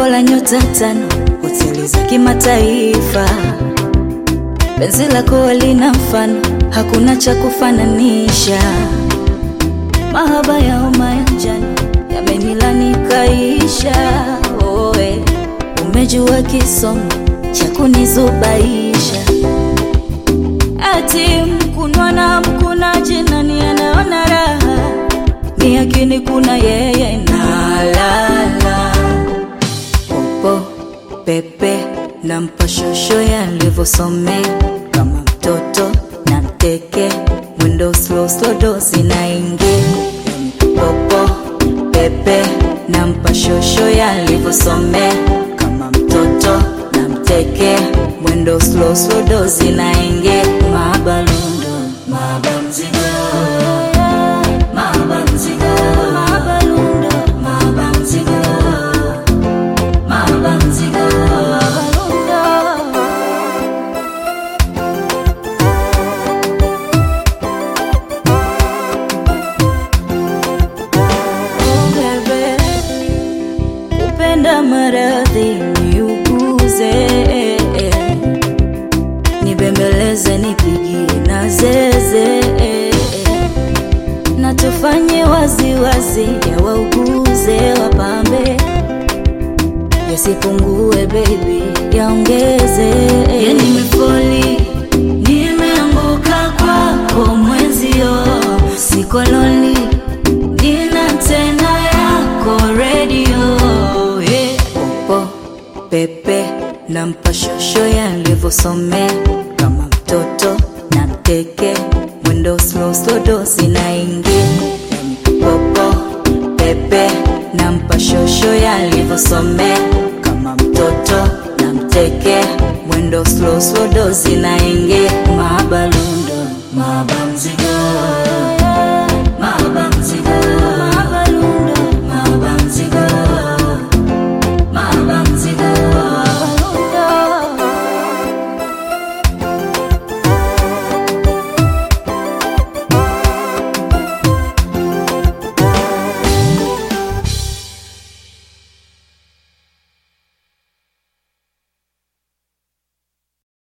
Jengo la nyota 5, hoteli za kimataifa. Penzi lako lina mfano, hakuna cha kufananisha. Mahaba ya homa ya njano yamenilani kaisha. Oe, umejua kisomo cha kunizubaisha. Ati mkunwa na mkunaji nani anaona raha? Ni akini kuna yeye na lala. Popo, pepe, nampa shosho yalivyosomea. Kama mtoto na mteke, mwendo slow slow dozi na ingi. Popo, pepe, nampa shosho yalivyosomea. Kama mtoto na mteke, mwendo slow slow dozi na ingi. Mabalundo, mabamzigo, mabamzigo, mabalundo, mabamzigo, mabamzigo, mabalundo. Oh bebe, upenda maradhi niuguze, nibembeleze nipigie na zeze, na tufanye wazi wazi ya wauguze wapambe. Yasipungue baby, yaongeze. Ya nimefoli, nimeanguka kwako mwenzio. Siko lonely, nina tena yako radio. Popo, pepe, nampa shosho yalivyosomea. Kama mtoto na mteke, mwendo slow slow dozi na ingi. Popo, pepe, nampa shosho yalivyosomea. Kama mtoto na mteke, mwendo slow slow dozi na ingi. Mabalundo, mabamzigo.